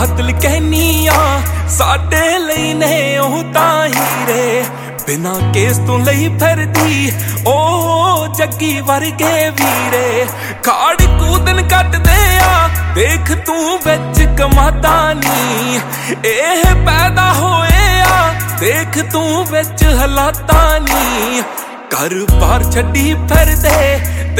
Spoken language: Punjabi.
ਕਾਤਲ ਕਹਿਨੀਆਂ ਸਾਡੇ ਲਈ ਨੇ ਉਹ ਤਾਂ ਹੀਰੇ ਬਿਨਾ ਕੇਸ ਤੋਂ ਲਈ ਫਿਰਦੀ ਉਹ ਜੱਗੀ ਵਰਗੇ ਵੀਰੇ ਖਾੜ ਕੂਦਨ ਕੱਟਦੇ ਆ ਦੇਖ ਤੂੰ ਵਿੱਚ ਕਮਾਤਾ ਨੀ ਇਹ ਪੈਦਾ ਹੋਏ ਆ ਦੇਖ ਤੂੰ ਵਿੱਚ ਹਾਲਾਤਾਂ ਨੀ ਘਰ ਬਾਰ ਛੱਡੀ ਫਿਰਦੇ